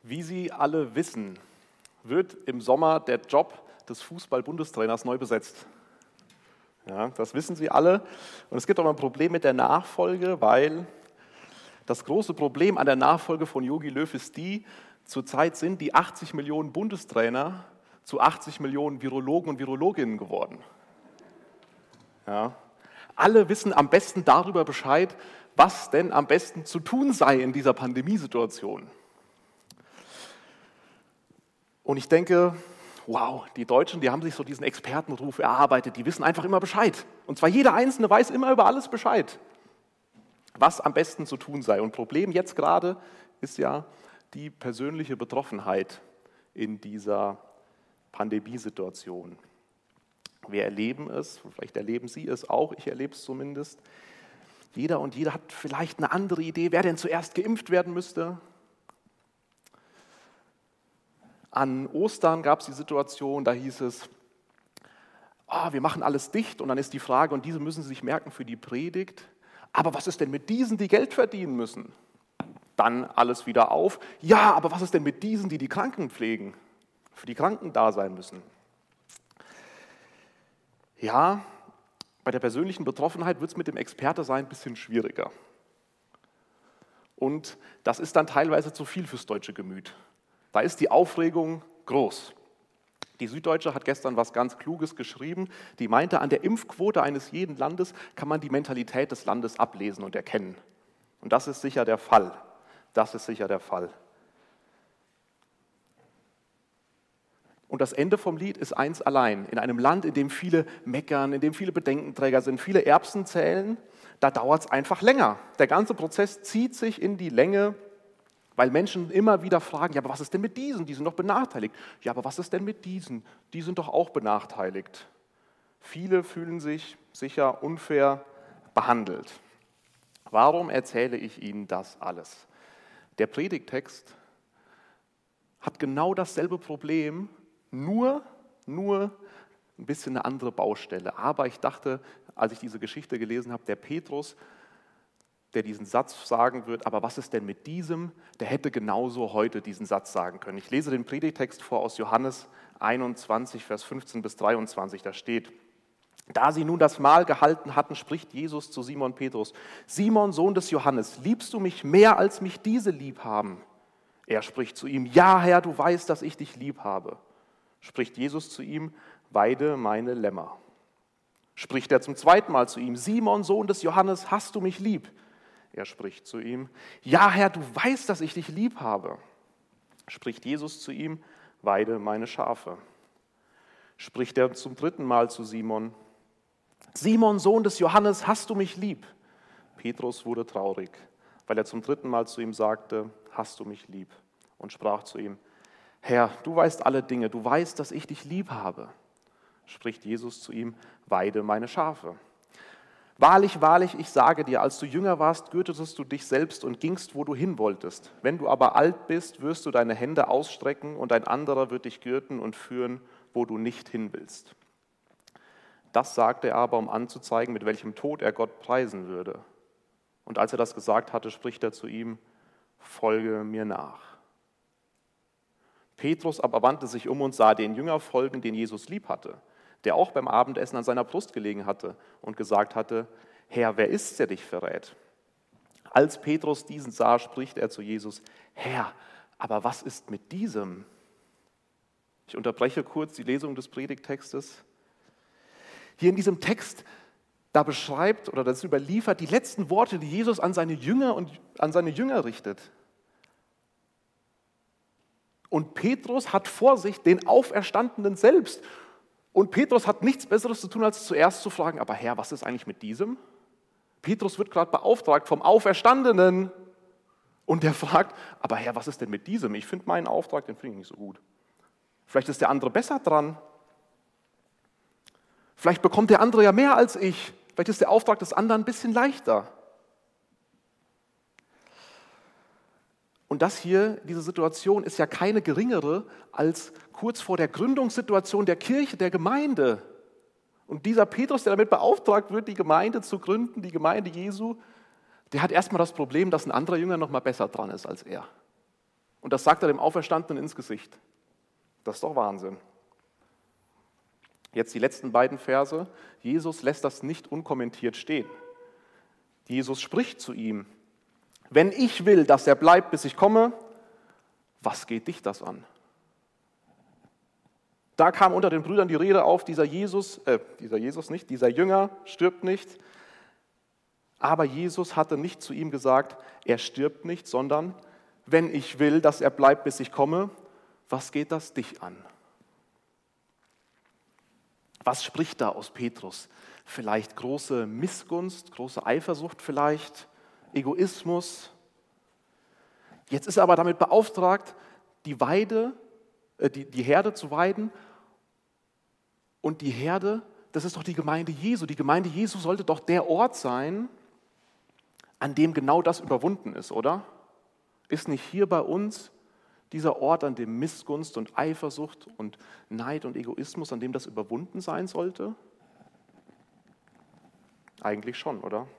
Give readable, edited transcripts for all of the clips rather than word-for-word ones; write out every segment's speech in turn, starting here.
Wie Sie alle wissen, wird im Sommer der Job des Fußball-Bundestrainers neu besetzt. Ja, das wissen Sie alle. Und es gibt auch ein Problem mit der Nachfolge, weil das große Problem an der Nachfolge von Jogi Löw ist zurzeit sind die 80 Millionen Bundestrainer zu 80 Millionen Virologen und Virologinnen geworden. Ja. Alle wissen am besten darüber Bescheid, was denn am besten zu tun sei in dieser Pandemiesituation. Und ich denke, wow, die Deutschen, die haben sich so diesen Expertenruf erarbeitet, die wissen einfach immer Bescheid. Und zwar jeder Einzelne weiß immer über alles Bescheid, was am besten zu tun sei. Und Problem jetzt gerade ist ja die persönliche Betroffenheit in dieser Pandemiesituation. Wir erleben es, vielleicht erleben Sie es auch, ich erlebe es zumindest. Jeder und jede hat vielleicht eine andere Idee, wer denn zuerst geimpft werden müsste. An Ostern gab es die Situation, da hieß es, wir machen alles dicht und dann ist die Frage, und diese müssen Sie sich merken für die Predigt, aber was ist denn mit diesen, die Geld verdienen müssen? Dann alles wieder auf, ja, aber was ist denn mit diesen, die die Kranken pflegen, für die Kranken da sein müssen? Ja, bei der persönlichen Betroffenheit wird es mit dem Experte-Sein ein bisschen schwieriger. Und das ist dann teilweise zu viel fürs deutsche Gemüt. Da ist die Aufregung groß. Die Süddeutsche hat gestern was ganz Kluges geschrieben. Die meinte, an der Impfquote eines jeden Landes kann man die Mentalität des Landes ablesen und erkennen. Und das ist sicher der Fall. Das ist sicher der Fall. Und das Ende vom Lied ist eins allein. In einem Land, in dem viele meckern, in dem viele Bedenkenträger sind, viele Erbsen zählen, da dauert es einfach länger. Der ganze Prozess zieht sich in die Länge, weil Menschen immer wieder fragen, ja, aber was ist denn mit diesen? Die sind doch benachteiligt. Ja, aber was ist denn mit diesen? Die sind doch auch benachteiligt. Viele fühlen sich sicher unfair behandelt. Warum erzähle ich Ihnen das alles? Der Predigttext hat genau dasselbe Problem, nur ein bisschen eine andere Baustelle. Aber ich dachte, als ich diese Geschichte gelesen habe, der Petrus, der diesen Satz sagen wird, aber was ist denn mit diesem, der hätte genauso heute diesen Satz sagen können. Ich lese den Predigttext vor aus Johannes 21, Vers 15 bis 23, da steht: Da sie nun das Mahl gehalten hatten, spricht Jesus zu Simon Petrus: Simon, Sohn des Johannes, liebst du mich mehr, als mich diese lieb haben? Er spricht zu ihm: Ja, Herr, du weißt, dass ich dich lieb habe. Spricht Jesus zu ihm: Weide meine Lämmer. Spricht er zum zweiten Mal zu ihm: Simon, Sohn des Johannes, hast du mich lieb? Er spricht zu ihm: Ja, Herr, du weißt, dass ich dich lieb habe. Spricht Jesus zu ihm: Weide meine Schafe. Spricht er zum dritten Mal zu Simon: Simon, Sohn des Johannes, hast du mich lieb? Petrus wurde traurig, weil er zum dritten Mal zu ihm sagte: Hast du mich lieb? Und sprach zu ihm: Herr, du weißt alle Dinge, du weißt, dass ich dich lieb habe. Spricht Jesus zu ihm: Weide meine Schafe. Wahrlich, wahrlich, ich sage dir, als du jünger warst, gürtetest du dich selbst und gingst, wo du hin wolltest. Wenn du aber alt bist, wirst du deine Hände ausstrecken und ein anderer wird dich gürten und führen, wo du nicht hin willst. Das sagte er aber, um anzuzeigen, mit welchem Tod er Gott preisen würde. Und als er das gesagt hatte, spricht er zu ihm: Folge mir nach. Petrus aber wandte sich um und sah den Jünger folgen, den Jesus lieb hatte, der auch beim Abendessen an seiner Brust gelegen hatte und gesagt hatte: Herr, wer ist's, der dich verrät? Als Petrus diesen sah, spricht er zu Jesus: Herr, aber was ist mit diesem? Ich unterbreche kurz die Lesung des Predigttextes. Hier in diesem Text, da beschreibt oder das überliefert die letzten Worte, die Jesus an seine Jünger richtet. Und Petrus hat vor sich den Auferstandenen selbst. Und Petrus hat nichts Besseres zu tun, als zuerst zu fragen: Aber Herr, was ist eigentlich mit diesem? Petrus wird gerade beauftragt vom Auferstandenen. Und der fragt: Aber Herr, was ist denn mit diesem? Ich finde meinen Auftrag, den finde ich nicht so gut. Vielleicht ist der andere besser dran. Vielleicht bekommt der andere ja mehr als ich. Vielleicht ist der Auftrag des anderen ein bisschen leichter. Und das hier, diese Situation, ist ja keine geringere als kurz vor der Gründungssituation der Kirche, der Gemeinde. Und dieser Petrus, der damit beauftragt wird, die Gemeinde zu gründen, die Gemeinde Jesu, der hat erstmal das Problem, dass ein anderer Jünger noch mal besser dran ist als er. Und das sagt er dem Auferstandenen ins Gesicht. Das ist doch Wahnsinn. Jetzt die letzten beiden Verse. Jesus lässt das nicht unkommentiert stehen. Jesus spricht zu ihm: Wenn ich will, dass er bleibt, bis ich komme, was geht dich das an? Da kam unter den Brüdern die Rede auf, dieser Jünger stirbt nicht. Aber Jesus hatte nicht zu ihm gesagt, er stirbt nicht, sondern wenn ich will, dass er bleibt, bis ich komme, was geht das dich an? Was spricht da aus Petrus? Vielleicht große Missgunst, große Eifersucht vielleicht, Egoismus. Jetzt ist er aber damit beauftragt, die Herde zu weiden. Und die Herde, das ist doch die Gemeinde Jesu. Die Gemeinde Jesu sollte doch der Ort sein, an dem genau das überwunden ist, oder? Ist nicht hier bei uns dieser Ort, an dem Missgunst und Eifersucht und Neid und Egoismus, an dem das überwunden sein sollte? Eigentlich schon, oder?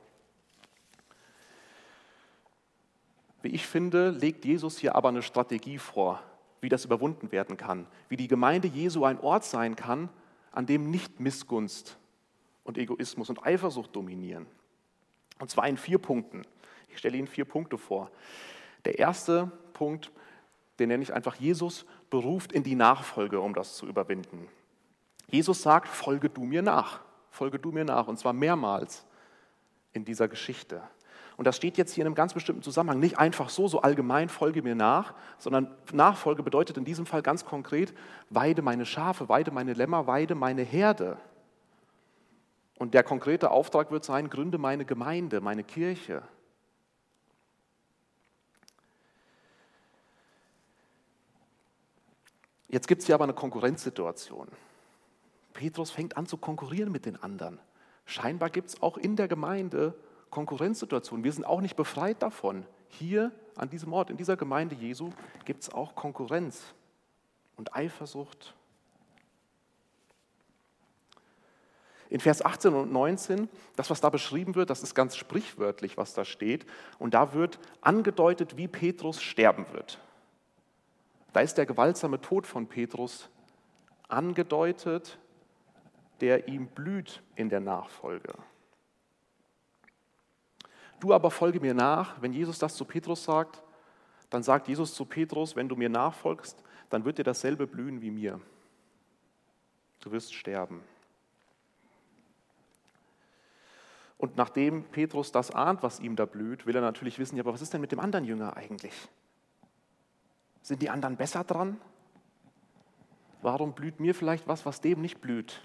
Wie ich finde, legt Jesus hier aber eine Strategie vor, wie das überwunden werden kann. Wie die Gemeinde Jesu ein Ort sein kann, an dem nicht Missgunst und Egoismus und Eifersucht dominieren. Und zwar in 4 Punkten. Ich stelle Ihnen 4 Punkte vor. Der erste Punkt, den nenne ich einfach: Jesus beruft in die Nachfolge, um das zu überwinden. Jesus sagt: Folge du mir nach. Folge du mir nach. Und zwar mehrmals in dieser Geschichte. Und das steht jetzt hier in einem ganz bestimmten Zusammenhang. Nicht einfach so allgemein, folge mir nach, sondern Nachfolge bedeutet in diesem Fall ganz konkret: weide meine Schafe, weide meine Lämmer, weide meine Herde. Und der konkrete Auftrag wird sein: gründe meine Gemeinde, meine Kirche. Jetzt gibt es hier aber eine Konkurrenzsituation. Petrus fängt an zu konkurrieren mit den anderen. Scheinbar gibt es auch in der Gemeinde Konkurrenzsituationen. Wir sind auch nicht befreit davon. Hier an diesem Ort, in dieser Gemeinde Jesu, gibt es auch Konkurrenz und Eifersucht. In Vers 18 und 19, das, was da beschrieben wird, das ist ganz sprichwörtlich, was da steht. Und da wird angedeutet, wie Petrus sterben wird. Da ist der gewaltsame Tod von Petrus angedeutet, der ihm blüht in der Nachfolge. Du aber folge mir nach. Wenn Jesus das zu Petrus sagt, dann sagt Jesus zu Petrus: Wenn du mir nachfolgst, dann wird dir dasselbe blühen wie mir. Du wirst sterben. Und nachdem Petrus das ahnt, was ihm da blüht, will er natürlich wissen: Ja, aber was ist denn mit dem anderen Jünger eigentlich? Sind die anderen besser dran? Warum blüht mir vielleicht was dem nicht blüht?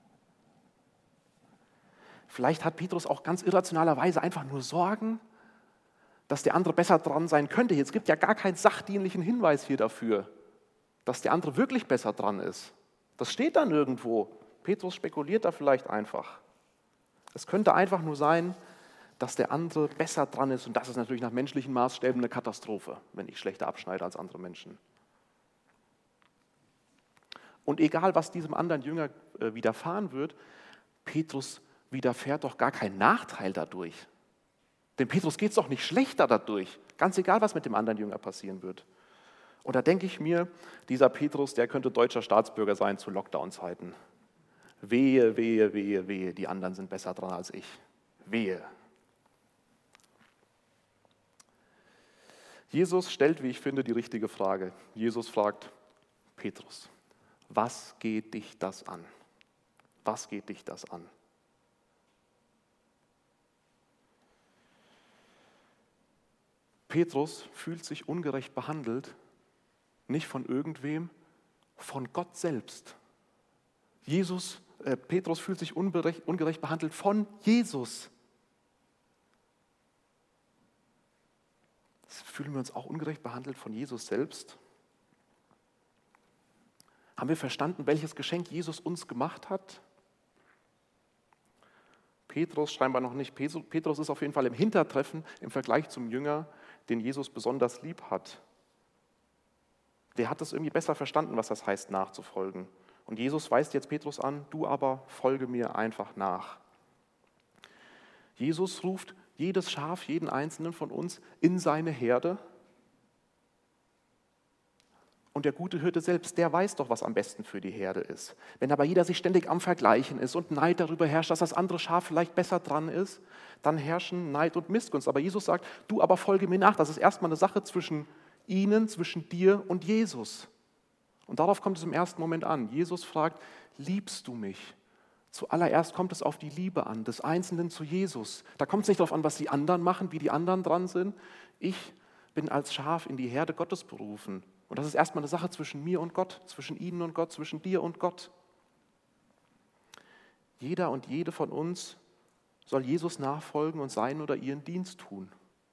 Vielleicht hat Petrus auch ganz irrationalerweise einfach nur Sorgen, dass der andere besser dran sein könnte. Es gibt ja gar keinen sachdienlichen Hinweis hier dafür, dass der andere wirklich besser dran ist. Das steht da nirgendwo. Petrus spekuliert da vielleicht einfach. Es könnte einfach nur sein, dass der andere besser dran ist. Und das ist natürlich nach menschlichen Maßstäben eine Katastrophe, wenn ich schlechter abschneide als andere Menschen. Und egal, was diesem anderen Jünger widerfahren wird, Petrus widerfährt doch gar kein Nachteil dadurch. Dem Petrus geht es doch nicht schlechter dadurch. Ganz egal, was mit dem anderen Jünger passieren wird. Und da denke ich mir, dieser Petrus, der könnte deutscher Staatsbürger sein zu Lockdown-Zeiten. Wehe, wehe, wehe, wehe, die anderen sind besser dran als ich. Wehe. Jesus stellt, wie ich finde, die richtige Frage. Jesus fragt Petrus: Was geht dich das an? Was geht dich das an? Petrus fühlt sich ungerecht behandelt, nicht von irgendwem, von Gott selbst. Petrus fühlt sich ungerecht behandelt von Jesus. Fühlen wir uns auch ungerecht behandelt von Jesus selbst? Haben wir verstanden, welches Geschenk Jesus uns gemacht hat? Petrus scheinbar noch nicht. Petrus ist auf jeden Fall im Hintertreffen im Vergleich zum Jünger, den Jesus besonders lieb hat. Der hat es irgendwie besser verstanden, was das heißt, nachzufolgen. Und Jesus weist jetzt Petrus an: Du aber folge mir einfach nach. Jesus ruft jedes Schaf, jeden einzelnen von uns in seine Herde. Und der gute Hirte selbst, der weiß doch, was am besten für die Herde ist. Wenn aber jeder sich ständig am Vergleichen ist und Neid darüber herrscht, dass das andere Schaf vielleicht besser dran ist, dann herrschen Neid und Missgunst. Aber Jesus sagt, du aber folge mir nach. Das ist erstmal eine Sache zwischen ihnen, zwischen dir und Jesus. Und darauf kommt es im ersten Moment an. Jesus fragt, liebst du mich? Zuallererst kommt es auf die Liebe an, des Einzelnen zu Jesus. Da kommt es nicht darauf an, was die anderen machen, wie die anderen dran sind. Ich bin als Schaf in die Herde Gottes berufen. Und das ist erstmal eine Sache zwischen mir und Gott, zwischen ihnen und Gott, zwischen dir und Gott. Jeder und jede von uns soll Jesus nachfolgen und seinen oder ihren Dienst tun.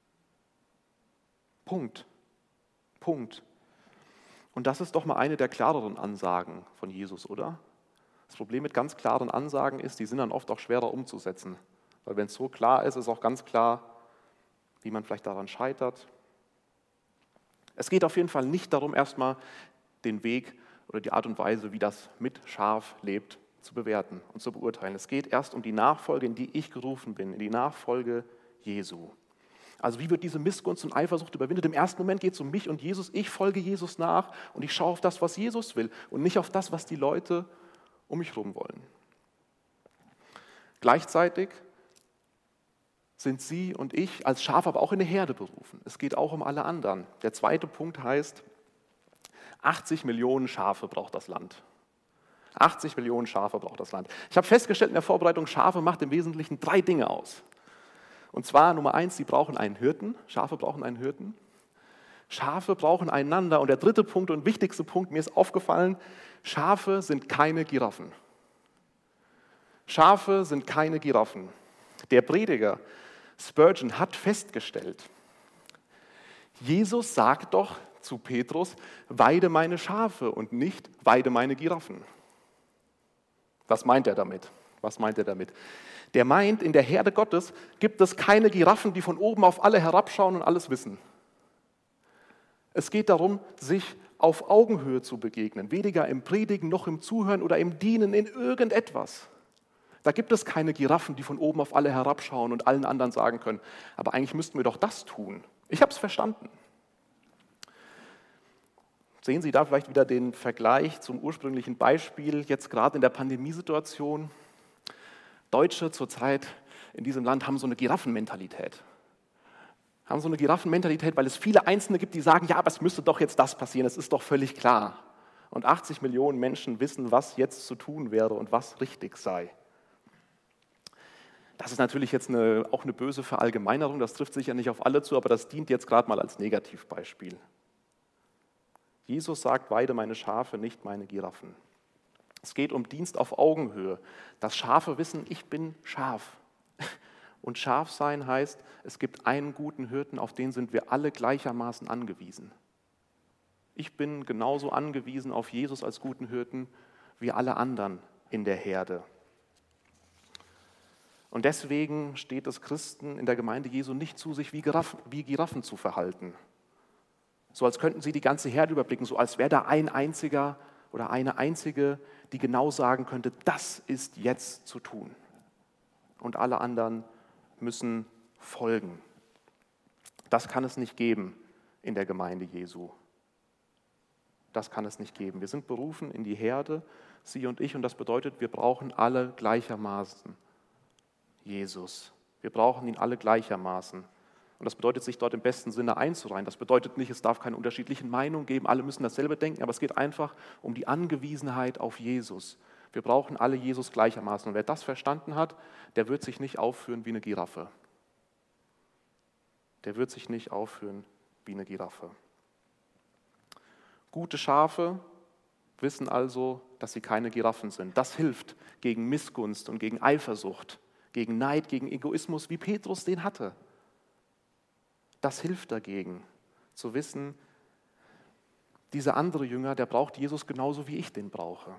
Punkt. Punkt. Und das ist doch mal eine der klareren Ansagen von Jesus, oder? Das Problem mit ganz klaren Ansagen ist, die sind dann oft auch schwerer umzusetzen. Weil wenn es so klar ist, ist auch ganz klar, wie man vielleicht daran scheitert. Es geht auf jeden Fall nicht darum, erstmal den Weg oder die Art und Weise, wie das mit Schaf lebt, zu bewerten und zu beurteilen. Es geht erst um die Nachfolge, in die ich gerufen bin, in die Nachfolge Jesu. Also wie wird diese Missgunst und Eifersucht überwindet? Im ersten Moment geht es um mich und Jesus. Ich folge Jesus nach und ich schaue auf das, was Jesus will und nicht auf das, was die Leute um mich herum wollen. Gleichzeitig sind Sie und ich als Schaf aber auch in eine Herde berufen. Es geht auch um alle anderen. Der zweite Punkt heißt, 80 Millionen Schafe braucht das Land. 80 Millionen Schafe braucht das Land. Ich habe festgestellt in der Vorbereitung, Schafe macht im Wesentlichen 3 Dinge aus. Und zwar Nummer 1, sie brauchen einen Hirten. Schafe brauchen einen Hirten. Schafe brauchen einander. Und der dritte Punkt und wichtigste Punkt, mir ist aufgefallen, Schafe sind keine Giraffen. Schafe sind keine Giraffen. Der Prediger Spurgeon hat festgestellt, Jesus sagt doch zu Petrus, weide meine Schafe und nicht weide meine Giraffen. Was meint er damit? Was meint er damit? Der meint, in der Herde Gottes gibt es keine Giraffen, die von oben auf alle herabschauen und alles wissen. Es geht darum, sich auf Augenhöhe zu begegnen, weniger im Predigen noch im Zuhören oder im Dienen in irgendetwas. Da gibt es keine Giraffen, die von oben auf alle herabschauen und allen anderen sagen können, aber eigentlich müssten wir doch das tun. Ich habe es verstanden. Sehen Sie da vielleicht wieder den Vergleich zum ursprünglichen Beispiel, jetzt gerade in der Pandemiesituation. Deutsche zurzeit in diesem Land haben so eine Giraffenmentalität. Weil es viele Einzelne gibt, die sagen, ja, aber es müsste doch jetzt das passieren, es ist doch völlig klar. Und 80 Millionen Menschen wissen, was jetzt zu tun wäre und was richtig sei. Das ist natürlich jetzt auch eine böse Verallgemeinerung, das trifft sicher nicht auf alle zu, aber das dient jetzt gerade mal als Negativbeispiel. Jesus sagt, weide meine Schafe, nicht meine Giraffen. Es geht um Dienst auf Augenhöhe, dass Schafe wissen, ich bin Schaf. Und Schaf sein heißt, es gibt einen guten Hirten, auf den sind wir alle gleichermaßen angewiesen. Ich bin genauso angewiesen auf Jesus als guten Hirten wie alle anderen in der Herde. Und deswegen steht es Christen in der Gemeinde Jesu nicht zu, sich wie Giraffen zu verhalten. So als könnten sie die ganze Herde überblicken, so als wäre da ein einziger oder eine einzige, die genau sagen könnte, das ist jetzt zu tun. Und alle anderen müssen folgen. Das kann es nicht geben in der Gemeinde Jesu. Das kann es nicht geben. Wir sind berufen in die Herde, Sie und ich, und das bedeutet, wir brauchen alle gleichermaßen Jesus. Wir brauchen ihn alle gleichermaßen. Und das bedeutet, sich dort im besten Sinne einzureihen. Das bedeutet nicht, es darf keine unterschiedlichen Meinungen geben, alle müssen dasselbe denken, aber es geht einfach um die Angewiesenheit auf Jesus. Wir brauchen alle Jesus gleichermaßen. Und wer das verstanden hat, der wird sich nicht aufführen wie eine Giraffe. Der wird sich nicht aufführen wie eine Giraffe. Gute Schafe wissen also, dass sie keine Giraffen sind. Das hilft gegen Missgunst und gegen Eifersucht, gegen Neid, gegen Egoismus, wie Petrus den hatte. Das hilft dagegen, zu wissen, dieser andere Jünger, der braucht Jesus genauso, wie ich den brauche.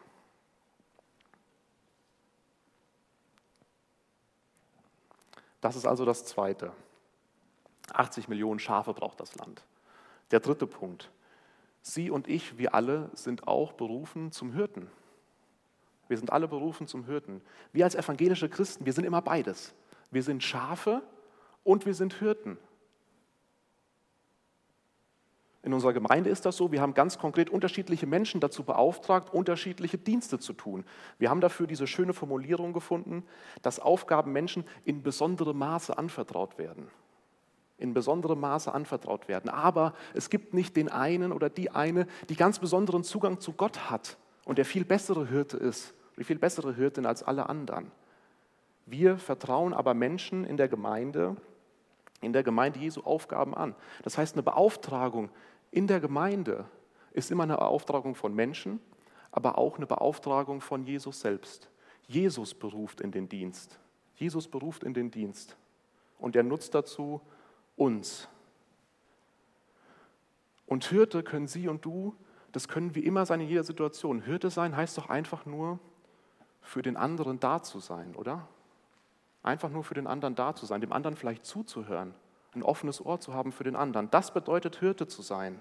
Das ist also das Zweite. 80 Millionen Schafe braucht das Land. Der dritte Punkt. Sie und ich, wir alle, sind auch berufen zum Hirten. Wir sind alle berufen zum Hirten. Wir als evangelische Christen, wir sind immer beides. Wir sind Schafe und wir sind Hirten. In unserer Gemeinde ist das so, wir haben ganz konkret unterschiedliche Menschen dazu beauftragt, unterschiedliche Dienste zu tun. Wir haben dafür diese schöne Formulierung gefunden, dass Aufgaben Menschen in besonderem Maße anvertraut werden. In besonderem Maße anvertraut werden. Aber es gibt nicht den einen oder die eine, die ganz besonderen Zugang zu Gott hat und der viel bessere Hirte ist, die viel bessere Hirtin als alle anderen. Wir vertrauen aber Menschen in der Gemeinde Jesu Aufgaben an. Das heißt, eine Beauftragung in der Gemeinde ist immer eine Beauftragung von Menschen, aber auch eine Beauftragung von Jesus selbst. Jesus beruft in den Dienst. Jesus beruft in den Dienst. Und er nutzt dazu uns. Und Hirte können Sie und du, das können wir immer sein in jeder Situation. Hirte sein heißt doch einfach nur, für den anderen da zu sein, oder? Einfach nur für den anderen da zu sein, dem anderen vielleicht zuzuhören, ein offenes Ohr zu haben für den anderen. Das bedeutet, Hirte zu sein.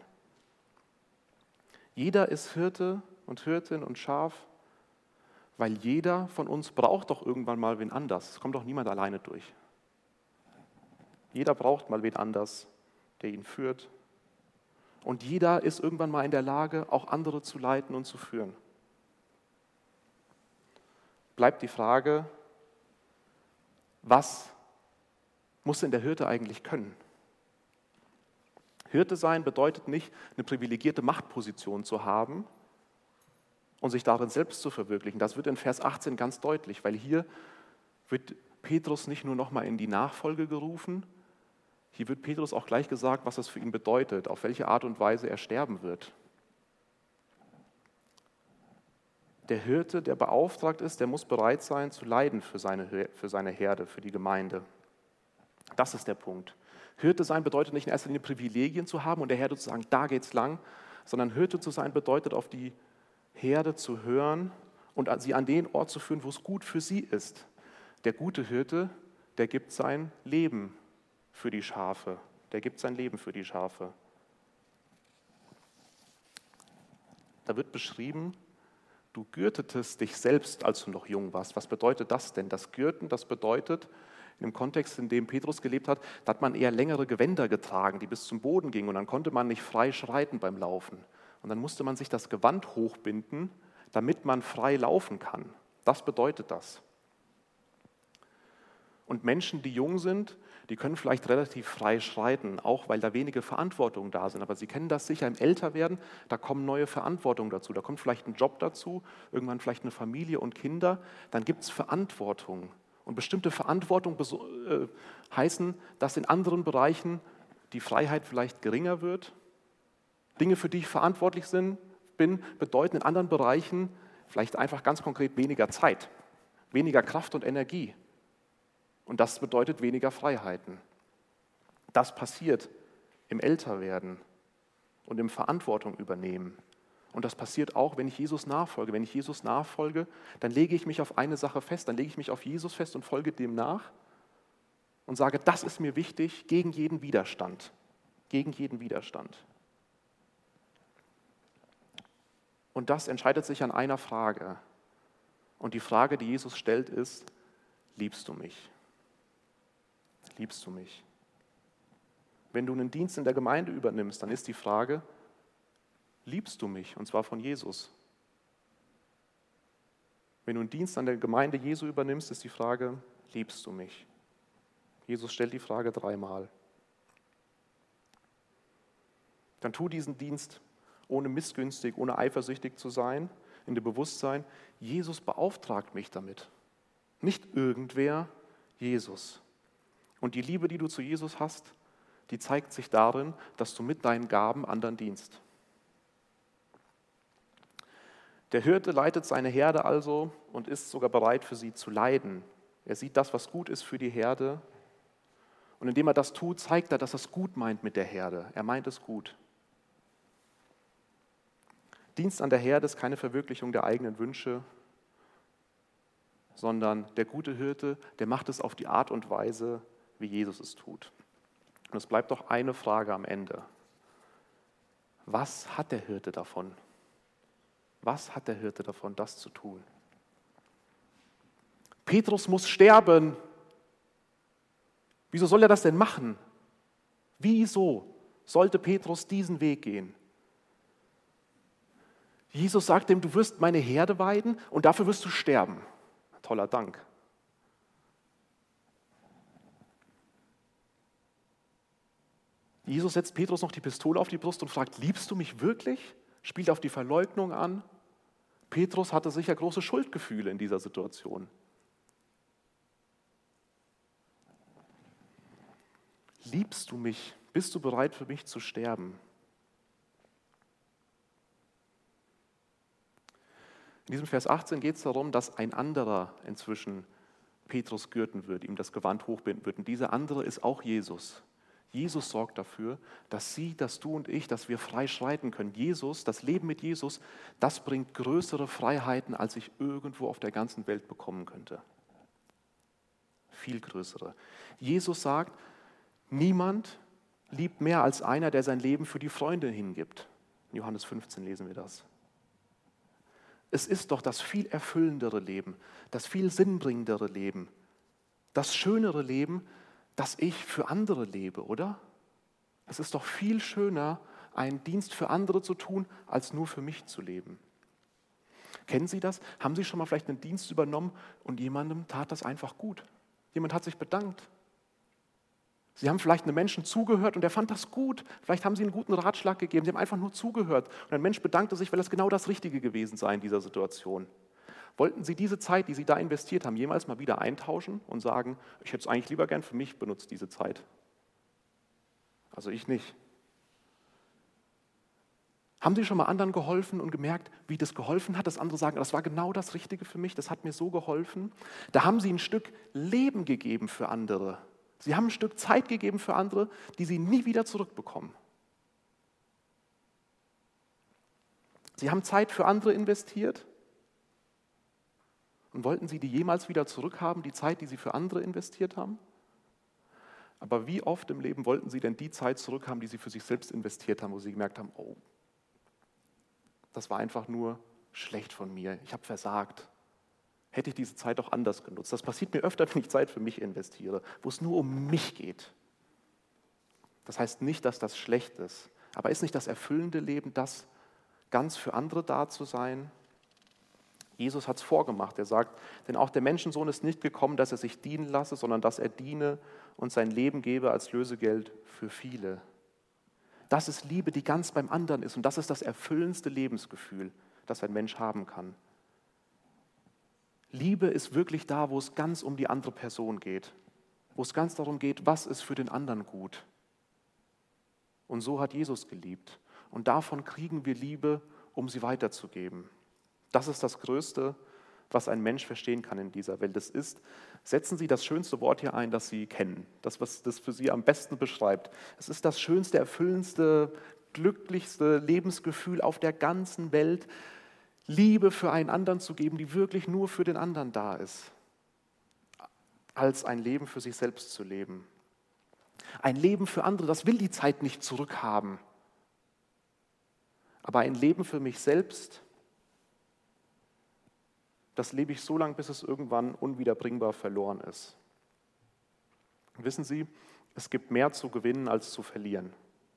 Jeder ist Hirte und Hirtin und Schaf, weil jeder von uns braucht doch irgendwann mal wen anders. Es kommt doch niemand alleine durch. Jeder braucht mal wen anders, der ihn führt. Und jeder ist irgendwann mal in der Lage, auch andere zu leiten und zu führen. Bleibt die Frage, was muss denn der Hirte eigentlich können? Hirte sein bedeutet nicht, eine privilegierte Machtposition zu haben und sich darin selbst zu verwirklichen. Das wird in Vers 18 ganz deutlich, weil hier wird Petrus nicht nur nochmal in die Nachfolge gerufen, hier wird Petrus auch gleich gesagt, was das für ihn bedeutet, auf welche Art und Weise er sterben wird. Der Hirte, der beauftragt ist, der muss bereit sein zu leiden für seine Herde, für die Gemeinde. Das ist der Punkt. Hirte sein bedeutet nicht in erster Linie Privilegien zu haben und der Herde zu sagen, da geht's lang, sondern Hirte zu sein bedeutet, auf die Herde zu hören und sie an den Ort zu führen, wo es gut für sie ist. Der gute Hirte, der gibt sein Leben für die Schafe. Der gibt sein Leben für die Schafe. Da wird beschrieben, du gürtetest dich selbst, als du noch jung warst. Was bedeutet das denn? Das Gürten, das bedeutet, in dem Kontext, in dem Petrus gelebt hat, da hat man eher längere Gewänder getragen, die bis zum Boden gingen und dann konnte man nicht frei schreiten beim Laufen. Und dann musste man sich das Gewand hochbinden, damit man frei laufen kann. Das bedeutet das. Und Menschen, die jung sind, die können vielleicht relativ frei schreiten, auch weil da wenige Verantwortungen da sind. Aber Sie kennen das sicher im Älterwerden, da kommen neue Verantwortungen dazu. Da kommt vielleicht ein Job dazu, irgendwann vielleicht eine Familie und Kinder. Dann gibt es Verantwortung. Und bestimmte Verantwortung heißen, dass in anderen Bereichen die Freiheit vielleicht geringer wird. Dinge, für die ich verantwortlich bin, bedeuten in anderen Bereichen vielleicht einfach ganz konkret weniger Zeit, weniger Kraft und Energie. Und das bedeutet weniger Freiheiten. Das passiert im Älterwerden und im Verantwortung übernehmen. Und das passiert auch, wenn ich Jesus nachfolge. Wenn ich Jesus nachfolge, dann lege ich mich auf eine Sache fest, dann lege ich mich auf Jesus fest und folge dem nach und sage, das ist mir wichtig, gegen jeden Widerstand. Gegen jeden Widerstand. Und das entscheidet sich an einer Frage. Und die Frage, die Jesus stellt, ist, liebst du mich? Liebst du mich? Wenn du einen Dienst in der Gemeinde übernimmst, dann ist die Frage, liebst du mich? Und zwar von Jesus. Wenn du einen Dienst an der Gemeinde Jesu übernimmst, ist die Frage, liebst du mich? Jesus stellt die Frage 3-mal. Dann tu diesen Dienst ohne missgünstig, ohne eifersüchtig zu sein, in dem Bewusstsein, Jesus beauftragt mich damit. Nicht irgendwer, Jesus. Und die Liebe, die du zu Jesus hast, die zeigt sich darin, dass du mit deinen Gaben anderen dienst. Der Hirte leitet seine Herde also und ist sogar bereit, für sie zu leiden. Er sieht das, was gut ist für die Herde. Und indem er das tut, zeigt er, dass er es gut meint mit der Herde. Er meint es gut. Dienst an der Herde ist keine Verwirklichung der eigenen Wünsche, sondern der gute Hirte, der macht es auf die Art und Weise, wie Jesus es tut. Und es bleibt doch eine Frage am Ende. Was hat der Hirte davon? Was hat der Hirte davon, das zu tun? Petrus muss sterben. Wieso soll er das denn machen? Wieso? sollte Petrus diesen Weg gehen. Jesus sagt ihm, du wirst meine Herde weiden und dafür wirst du sterben. Toller Dank. Jesus setzt Petrus noch die Pistole auf die Brust und fragt, liebst du mich wirklich? Spielt auf die Verleugnung an. Petrus hatte sicher große Schuldgefühle in dieser Situation. Liebst du mich? Bist du bereit für mich zu sterben? In diesem Vers 18 geht es darum, dass ein anderer inzwischen Petrus gürten wird, ihm das Gewand hochbinden wird. Und dieser andere ist auch Jesus. Jesus sorgt dafür, dass Sie, dass du und ich, dass wir frei schreiten können. Jesus, das Leben mit Jesus, das bringt größere Freiheiten, als ich irgendwo auf der ganzen Welt bekommen könnte. Viel größere. Jesus sagt, niemand liebt mehr als einer, der sein Leben für die Freunde hingibt. In Johannes 15 lesen wir das. Es ist doch das viel erfüllendere Leben, das viel sinnbringendere Leben, das schönere Leben, dass ich für andere lebe, oder? Es ist doch viel schöner, einen Dienst für andere zu tun, als nur für mich zu leben. Kennen Sie das? Haben Sie schon mal vielleicht einen Dienst übernommen und jemandem tat das einfach gut? Jemand hat sich bedankt. Sie haben vielleicht einem Menschen zugehört und er fand das gut. Vielleicht haben Sie einen guten Ratschlag gegeben. Sie haben einfach nur zugehört. Und ein Mensch bedankte sich, weil es genau das Richtige gewesen sei in dieser Situation. Wollten Sie diese Zeit, die Sie da investiert haben, jemals mal wieder eintauschen und sagen, ich hätte es eigentlich lieber gern für mich benutzt, diese Zeit? Also ich nicht. Haben Sie schon mal anderen geholfen und gemerkt, wie das geholfen hat, dass andere sagen, das war genau das Richtige für mich, das hat mir so geholfen? Da haben Sie ein Stück Leben gegeben für andere. Sie haben ein Stück Zeit gegeben für andere, die Sie nie wieder zurückbekommen. Sie haben Zeit für andere investiert. Und wollten Sie die jemals wieder zurückhaben, die Zeit, die Sie für andere investiert haben? Aber wie oft im Leben wollten Sie denn die Zeit zurückhaben, die Sie für sich selbst investiert haben, wo Sie gemerkt haben, oh, das war einfach nur schlecht von mir, ich habe versagt. Hätte ich diese Zeit auch anders genutzt. Das passiert mir öfter, wenn ich Zeit für mich investiere, wo es nur um mich geht. Das heißt nicht, dass das schlecht ist, aber ist nicht das erfüllende Leben, das ganz für andere da zu sein? Jesus hat es vorgemacht. Er sagt, denn auch der Menschensohn ist nicht gekommen, dass er sich dienen lasse, sondern dass er diene und sein Leben gebe als Lösegeld für viele. Das ist Liebe, die ganz beim anderen ist und das ist das erfüllendste Lebensgefühl, das ein Mensch haben kann. Liebe ist wirklich da, wo es ganz um die andere Person geht, wo es ganz darum geht, was ist für den anderen gut. Und so hat Jesus geliebt. Und davon kriegen wir Liebe, um sie weiterzugeben. Das ist das Größte, was ein Mensch verstehen kann in dieser Welt. Es ist, setzen Sie das schönste Wort hier ein, das Sie kennen, das, was das für Sie am besten beschreibt. Es ist das schönste, erfüllendste, glücklichste Lebensgefühl auf der ganzen Welt, Liebe für einen anderen zu geben, die wirklich nur für den anderen da ist, als ein Leben für sich selbst zu leben. Ein Leben für andere, das will die Zeit nicht zurückhaben. Aber ein Leben für mich selbst, das lebe ich so lange, bis es irgendwann unwiederbringbar verloren ist. Wissen Sie, es gibt mehr zu gewinnen als zu verlieren.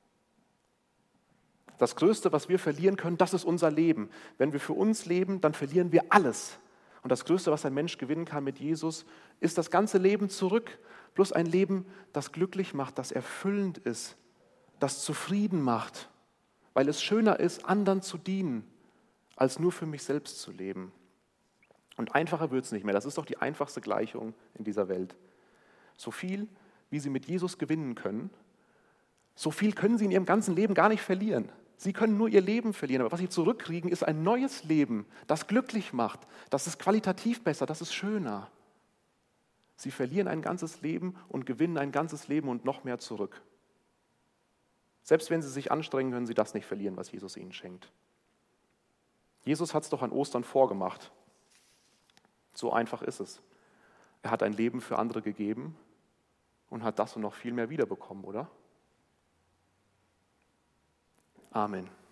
Das Größte, was wir verlieren können, das ist unser Leben. Wenn wir für uns leben, dann verlieren wir alles. Und das Größte, was ein Mensch gewinnen kann mit Jesus, ist das ganze Leben zurück. Bloß ein Leben, das glücklich macht, das erfüllend ist, das zufrieden macht, weil es schöner ist, anderen zu dienen, als nur für mich selbst zu leben. Und einfacher wird es nicht mehr. Das ist doch die einfachste Gleichung in dieser Welt. So viel, wie Sie mit Jesus gewinnen können, so viel können Sie in Ihrem ganzen Leben gar nicht verlieren. Sie können nur Ihr Leben verlieren, aber was Sie zurückkriegen, ist ein neues Leben, das glücklich macht, das ist qualitativ besser, das ist schöner. Sie verlieren ein ganzes Leben und gewinnen ein ganzes Leben und noch mehr zurück. Selbst wenn Sie sich anstrengen, können Sie das nicht verlieren, was Jesus Ihnen schenkt. Jesus hat es doch an Ostern vorgemacht. So einfach ist es. Er hat ein Leben für andere gegeben und hat das und noch viel mehr wiederbekommen, oder? Amen.